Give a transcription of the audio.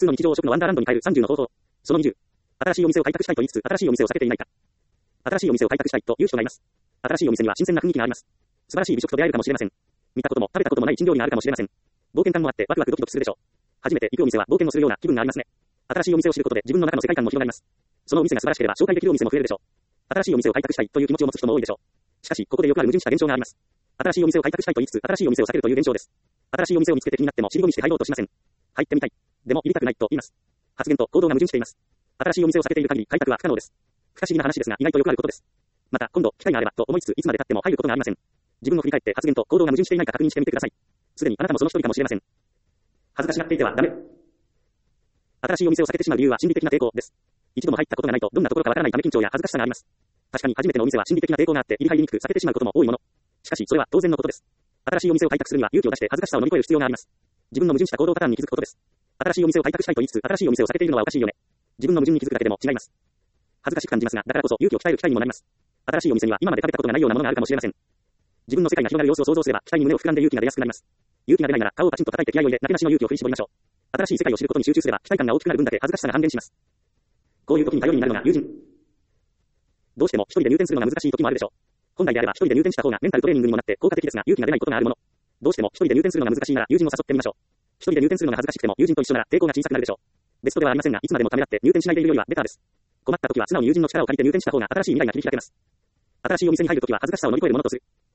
通の日常を食のワンダーランドに変える30の方法。その20。新しいお店を開拓したいと言いつつ、新しいお店を避けていないか。新しいお店を開拓したいという人がいます。新しいお店には新鮮な雰囲気があります。素晴らしい美食と出会えるかもしれません。見たことも食べたこともない珍料理があるかもしれません。冒険感もあってワクワクドキドキするでしょう。初めて行くお店は冒険をするような気分がありますね。新しいお店を知ることで自分の中の世界観も広がります。そのお店が素晴らしければ紹介できるお店も増えるでしょう。新しいお店を開拓したいという気持ちを持つ人も多いでしょう。しかし、ここでよくある矛盾した現象があります。新しいお店を開拓したいと言いつつ、新しいお店を避けるという現象です。新しいお店を見つけて気になっても尻込みして入ろうとしません。入ってみたい。でも入りたくないと言います。発言と行動が矛盾しています。新しいお店を避けている限り開拓は不可能です。不可思議な話ですが意外とよくあることです。また、今度、機会があればと思いつついつまで経っても入ることがありません。自分を振り返って発言と行動が矛盾していないか確認してみてください。すでにあなたもその一人かもしれません。恥ずかしがっていてはダメ。新しいお店を避けてしまう理由は心理的な抵抗です。一度も入ったことがないとどんなところかわからないため緊張や恥ずかしさがあります。確かに初めてのお店は心理的な抵抗があって入りにくく避けてしまうことも多いもの。しかしそれは当然のことです。新しいお店を開拓するには勇気を出して恥ずかしさを乗り越える必要があります。自分の矛盾した行動パターンに気づくことです。新しいお店を開拓したいと言いつつ新しいお店を避けているのはおかしいよね。自分の矛盾に気づくだけでも違います。恥ずかしく感じますが、だからこそ勇気を鍛える機会にもなります。新しいお店には今まで食べたことがないようなものがあるかもしれません。自分の世界が広がる様子を想像すれば期待に胸を膨らんで勇気が出やすくなります。勇気が出ないなら顔をパチンと叩いて気合を入れなけなしの勇気を振り絞りましょう。新しい世界を知ることに集中すれば期待感が大きくなる分だけ恥ずかしさが半減します。こういう時に頼りになるのが友人。どうしても一人で入店するのが難しい時もあるでしょう。本来であれば一人で入店した方がメンタルトレーニングにもなって効果的ですが勇気が出ないことがあるもの。どうしても一人で入店するのが難しいなら友人を誘ってみましょう。一人で入店するのが恥ずかしくても友人と一緒なら抵抗が小さくなるでしょう。ベストではありませんがいつまでもためらって入店しないでいるよりはベターです。困った時は素直に友人の力を借りて入店した方が新しい未来が切り開けます。新しいお店に入るときは恥ずかしさを乗り越えるものとする。